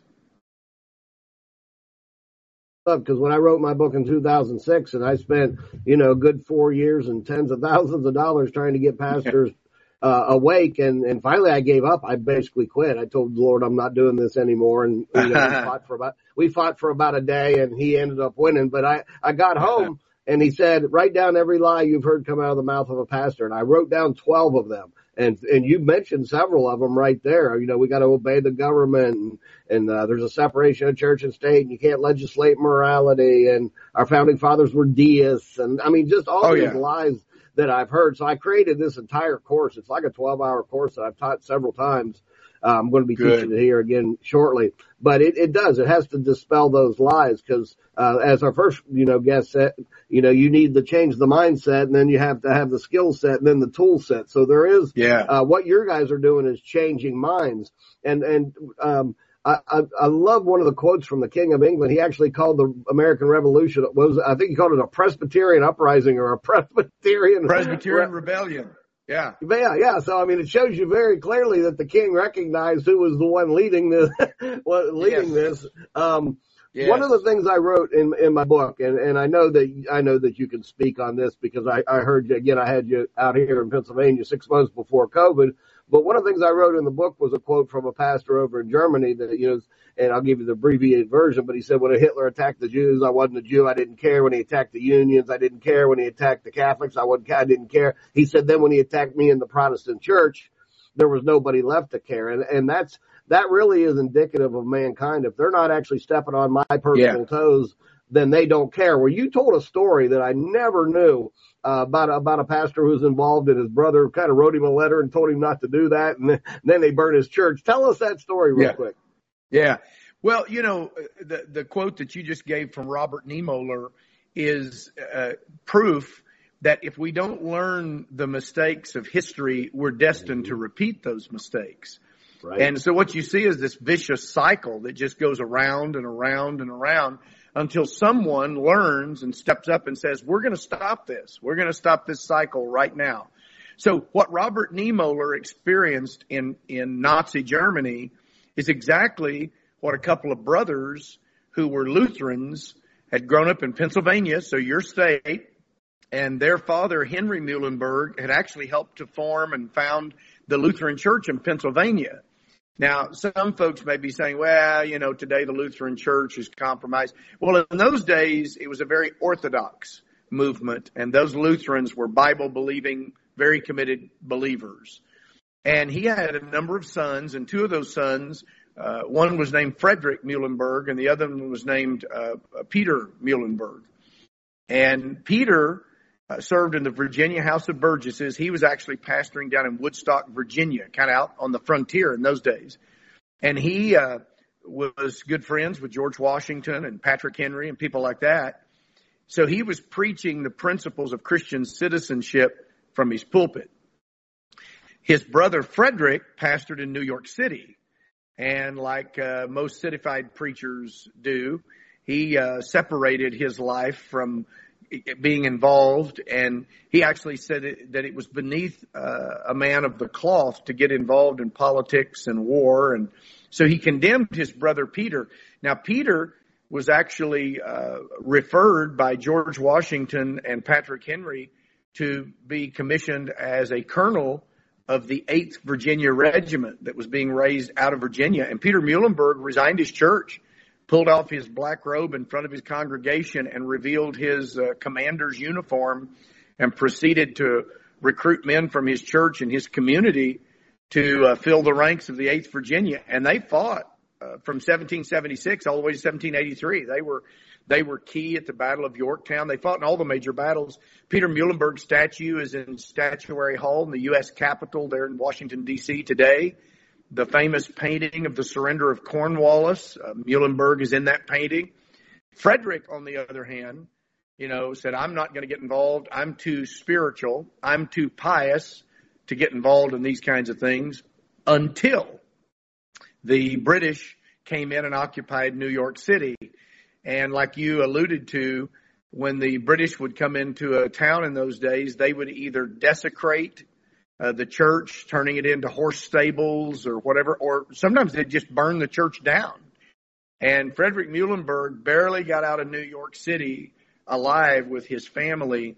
A: Because when I wrote my book in two thousand six, and I spent, you know, a good four years and tens of thousands of dollars trying to get pastors uh, awake, and, and finally I gave up. I basically quit. I told the Lord I'm not doing this anymore, and you know, we fought for about we fought for about a day, and he ended up winning. But I I got home, and he said, write down every lie you've heard come out of the mouth of a pastor, and I wrote down twelve of them. And and you mentioned several of them right there. You know, we got to obey the government, and, and uh, there's a separation of church and state, and you can't legislate morality, and our founding fathers were deists, and I mean, just all
M: oh,
A: these
M: yeah.
A: lies that I've heard. So I created this entire course. It's like a twelve-hour course that I've taught several times. Uh, I'm going to be
M: Good.
A: teaching it here again shortly. But it, it does. It has to dispel those lies because, uh, as our first, you know, guest said, you know, you need to change the mindset, and then you have to have the skill set and then the tool set. So there is,
M: yeah.
A: uh, what your guys are doing is changing minds. And, and, um, I, I, I love one of the quotes from the King of England. He actually called the American Revolution, what was, I think he called it a Presbyterian uprising or a Presbyterian.
M: Presbyterian re- rebellion. Yeah.
A: Yeah, yeah. So, I mean, it shows you very clearly that the king recognized who was the one leading this, leading
M: yes.
A: this. Um,
M: yes.
A: One of the things I wrote in, in my book, and, and I know that, I know that you can speak on this because I, I heard you, again, I had you out here in Pennsylvania six months before COVID. But one of the things I wrote in the book was a quote from a pastor over in Germany that, you know, and I'll give you the abbreviated version, but he said, when Hitler attacked the Jews, I wasn't a Jew. I didn't care. When he attacked the unions, I didn't care. When he attacked the Catholics, I wasn't, I didn't care. He said, then when he attacked me in the Protestant church, there was nobody left to care. And, and that's, that really is indicative of mankind. If they're not actually stepping on my personal
M: yeah.
A: toes, then they don't care. Well, you told a story that I never knew. Uh, about, about a pastor who was involved, and his brother kind of wrote him a letter and told him not to do that. And then, and then they burned his church. Tell us that story real
M: yeah.
A: quick.
M: Yeah. Well, you know, the, the quote that you just gave from Robert Niemöller is uh, proof that if we don't learn the mistakes of history, we're destined to repeat those mistakes.
A: Right.
M: And so what you see is this vicious cycle that just goes around and around and around until someone learns and steps up and says, we're going to stop this. We're going to stop this cycle right now. So what Robert Niemöller experienced in, in Nazi Germany is exactly what a couple of brothers who were Lutherans had grown up in Pennsylvania, so your state, and their father, Henry Muhlenberg, had actually helped to form and found the Lutheran Church in Pennsylvania. Now, some folks may be saying, well, you know, today the Lutheran Church is compromised. Well, in those days, it was a very orthodox movement, and those Lutherans were Bible-believing, very committed believers. And he had a number of sons, and two of those sons, uh, one was named Frederick Muhlenberg, and the other one was named uh, Peter Muhlenberg. And Peter uh, served in the Virginia House of Burgesses. He was actually pastoring down in Woodstock, Virginia, kind of out on the frontier in those days. And he uh, was good friends with George Washington and Patrick Henry and people like that. So he was preaching the principles of Christian citizenship from his pulpit. His brother Frederick pastored in New York City. And like uh, most citified preachers do, he uh, separated his life from being involved, and he actually said it, that it was beneath uh, a man of the cloth to get involved in politics and war, and so he condemned his brother Peter. Now, Peter was actually uh, referred by George Washington and Patrick Henry to be commissioned as a colonel of the eighth Virginia Regiment that was being raised out of Virginia. And Peter Muhlenberg resigned his church, pulled off his black robe in front of his congregation and revealed his uh, commander's uniform and proceeded to recruit men from his church and his community to uh, fill the ranks of the eighth Virginia. And they fought uh, from seventeen seventy-six all the way to seventeen eighty-three. They were They were key at the Battle of Yorktown. They fought in all the major battles. Peter Muhlenberg's statue is in Statuary Hall in the U S Capitol there in Washington, D C today. The famous painting of the surrender of Cornwallis, uh, Muhlenberg is in that painting. Frederick, on the other hand, you know, said, I'm not going to get involved. I'm too spiritual. I'm too pious to get involved in these kinds of things until the British came in and occupied New York City. And like you alluded to, when the British would come into a town in those days, they would either desecrate uh, the church, turning it into horse stables or whatever, or sometimes they'd just burn the church down. And Frederick Muhlenberg barely got out of New York City alive with his family.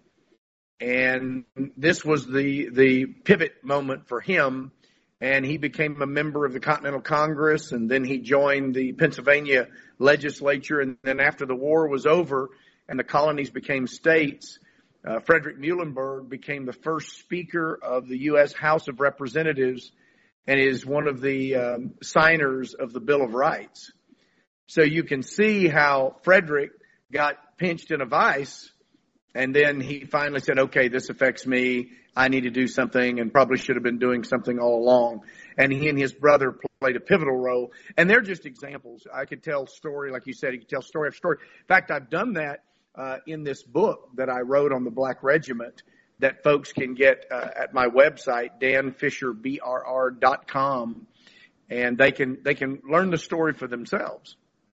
M: And this was the, the pivot moment for him. And he became a member of the Continental Congress, and then he joined the Pennsylvania legislature. And then after the war was over and the colonies became states, uh, Frederick Muhlenberg became the first speaker of the U S House of Representatives and is one of the um, signers of the Bill of Rights. So you can see how Frederick got pinched in a vice, and then he finally said, okay, this affects me. I need to do something, and probably should have been doing something all along. And he and his brother played a pivotal role. And they're just examples. I could tell story, like you said, you could tell story after story. In fact, I've done that uh, in this book that I wrote on the Black Regiment that folks can get uh, at my website, dan fisher b r r dot com, and they can they can learn the story for themselves.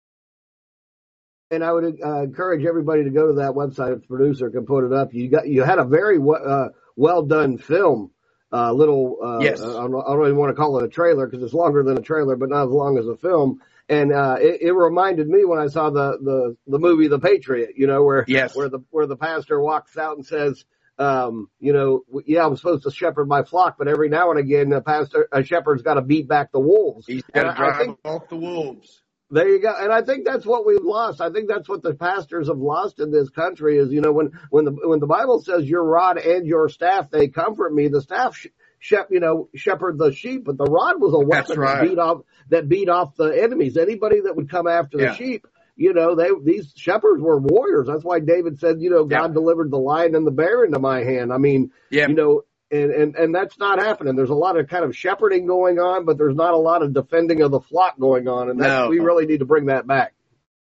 A: And I would uh, encourage everybody to go to that website if the producer can put it up. You got you had a very uh, well done film. Uh, little, uh,
M: yes.
A: I don't, I don't even want to call it a trailer because it's longer than a trailer, but not as long as a film. And uh, it, it reminded me when I saw the, the, the movie The Patriot, you know, where
M: yes.
A: where the where the pastor walks out and says, um, you know, yeah, I'm supposed to shepherd my flock, but every now and again, a pastor, a shepherd's got to beat back the wolves.
M: He's got to drive
A: I think,
M: off the wolves.
A: There you go. And I think that's what we've lost. I think that's what the pastors have lost in this country is, you know, when, when the, when the Bible says your rod and your staff, they comfort me, the staff, sh- shep, you know, shepherd the sheep, but the rod was a weapon
M: right.
A: that beat off, that beat off the enemies. Anybody that would come after the
M: yeah.
A: sheep, you know, they, these shepherds were warriors. That's why David said, you know, God
M: yeah.
A: delivered the lion and the bear into my hand. I mean,
M: yeah.
A: you know, And, and, and that's not happening. There's a lot of kind of shepherding going on, but there's not a lot of defending of the flock going on. And that's,
M: no.
A: we really need to bring that back.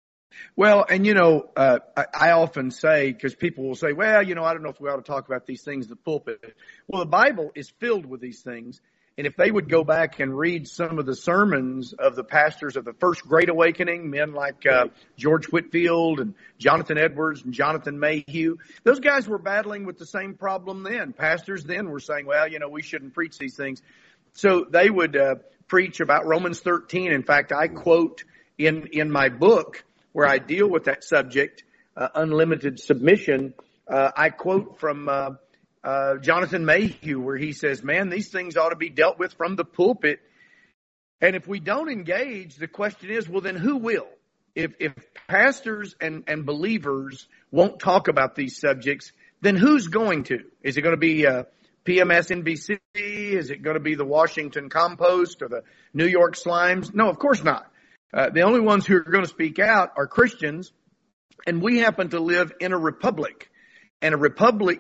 M: Well, and, you know, uh, I, I often say, because people will say, well, you know, I don't know if we ought to talk about these things in the pulpit. Well, the Bible is filled with these things. And if they would go back and read some of the sermons of the pastors of the first Great Awakening, men like uh, George Whitefield and Jonathan Edwards and Jonathan Mayhew, those guys were battling with the same problem then. Pastors then were saying, well, you know, we shouldn't preach these things. So they would uh, preach about Romans thirteen. In fact, I quote in, in my book where I deal with that subject, uh, Unlimited Submission, uh, I quote from uh, Uh, Jonathan Mayhew, where he says, man, these things ought to be dealt with from the pulpit. And if we don't engage, the question is, well, then who will? If, if pastors and, and believers won't talk about these subjects, then who's going to? Is it going to be uh, P M S N B C? Is it going to be the Washington Compost or the New York Slimes? No, of course not. Uh, the only ones who are going to speak out are Christians, and we happen to live in a republic. And a republic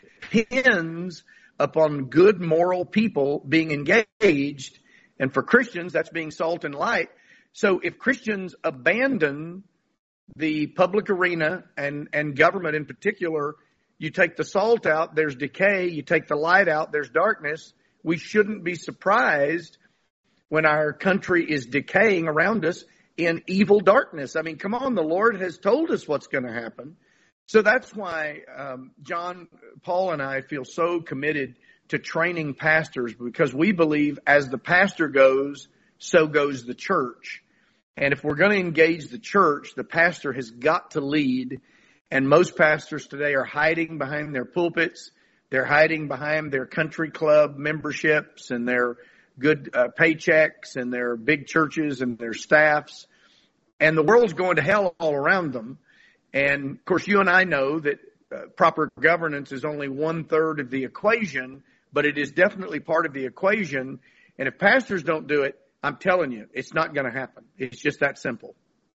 M: depends upon good moral people being engaged. And for Christians, that's being salt and light. So if Christians abandon the public arena and, and government in particular, you take the salt out, there's decay. You take the light out, there's darkness. We shouldn't be surprised when our country is decaying around us in evil darkness. I mean, come on, the Lord has told us what's going to happen. So that's why um, John, Paul, and I feel so committed to training pastors, because we believe as the pastor goes, so goes the church. And if we're going to engage the church, the pastor has got to lead. And most pastors today are hiding behind their pulpits. They're hiding behind their country club memberships and their good uh, paychecks and their big churches and their staffs. And the world's going to hell all around them. And, of course, you and I know that uh, proper governance is only one-third of the equation, but it is definitely part of the equation. And if pastors don't do it, I'm telling you, it's not going to happen. It's just that simple.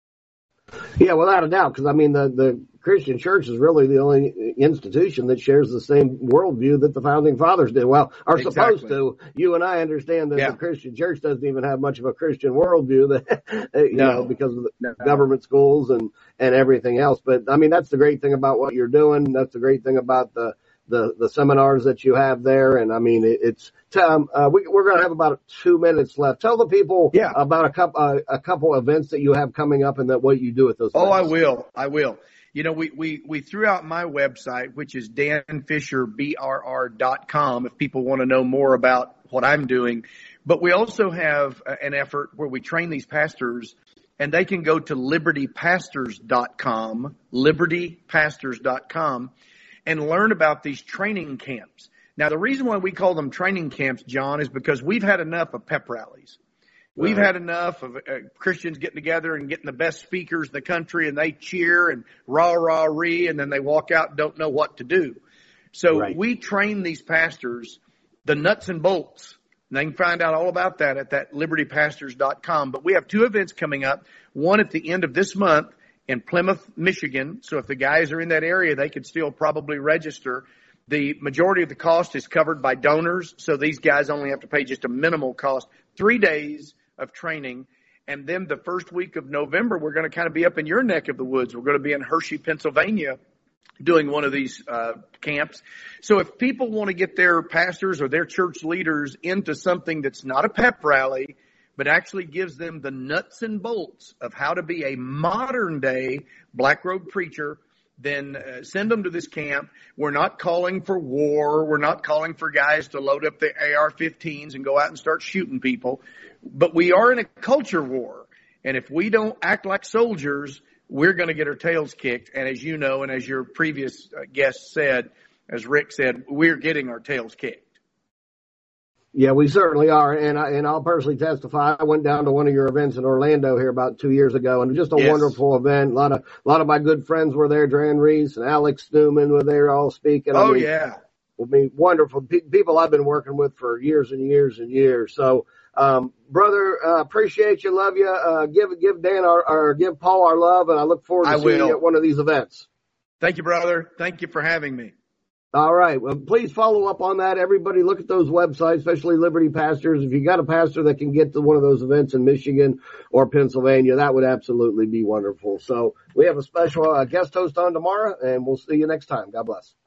A: Yeah, without a doubt, because, I mean, the, the Christian church is really the only institution that shares the same worldview that the founding fathers did. Well, are
M: Exactly.
A: supposed to. You and I understand that
M: Yeah.
A: the Christian church doesn't even have much of a Christian worldview, that, you
M: No.
A: know, because of the
M: No.
A: government schools and, and everything else. But, I mean, that's the great thing about what you're doing. That's the great thing about the the, the seminars that you have there. And, I mean, it, it's um, uh, we, we're going to have about two minutes left. Tell the people
M: Yeah.
A: about a couple uh, a couple events that you have coming up and that what you do with those
M: Oh, I
A: events.
M: will. I will. You know, we, we, we threw out my website, which is dan fisher b r r dot com, if people want to know more about what I'm doing. But we also have an effort where we train these pastors, and they can go to liberty pastors dot com, liberty pastors dot com, and learn about these training camps. Now, the reason why we call them training camps, John, is because we've had enough of pep rallies. We've
A: Right.
M: had enough of uh, Christians getting together and getting the best speakers in the country, and they cheer and rah, rah, ree, and then they walk out and don't know what to do. So
A: Right.
M: we train these pastors the nuts and bolts. And they can find out all about that at that liberty pastors dot com. But we have two events coming up, one at the end of this month in Plymouth, Michigan. So if the guys are in that area, they could still probably register. The majority of the cost is covered by donors, so these guys only have to pay just a minimal cost. Three days of training. And then the first week of November, we're going to kind of be up in your neck of the woods. We're going to be in Hershey, Pennsylvania, doing one of these uh, camps. So if people want to get their pastors or their church leaders into something that's not a pep rally, but actually gives them the nuts and bolts of how to be a modern day black robe preacher, then uh, send them to this camp. We're not calling for war. We're not calling for guys to load up the A R fifteens and go out and start shooting people. But we are in a culture war. And if we don't act like soldiers, we're going to get our tails kicked. And as you know, and as your previous uh, guest said, as Rick said, we're getting our tails kicked.
A: Yeah, we certainly are, and I and I'll personally testify. I went down to one of your events in Orlando here about two years ago, and just a
M: Yes.
A: wonderful event. A lot of a lot of my good friends were there. Dran Reese and Alex Newman were there, all speaking. I
M: Oh,
A: mean,
M: yeah.
A: I mean, wonderful Pe- people I've been working with for years and years and years. So, um, brother, uh, appreciate you, love you. Uh, give give Dan our, or give Paul our love, and I look forward to
M: I
A: seeing
M: will.
A: you at one of these events.
M: Thank you, brother. Thank you for having me.
A: All right. Well, please follow up on that. Everybody look at those websites, especially Liberty Pastors. If you got a pastor that can get to one of those events in Michigan or Pennsylvania, that would absolutely be wonderful. So we have a special uh, guest host on tomorrow, and we'll see you next time. God bless.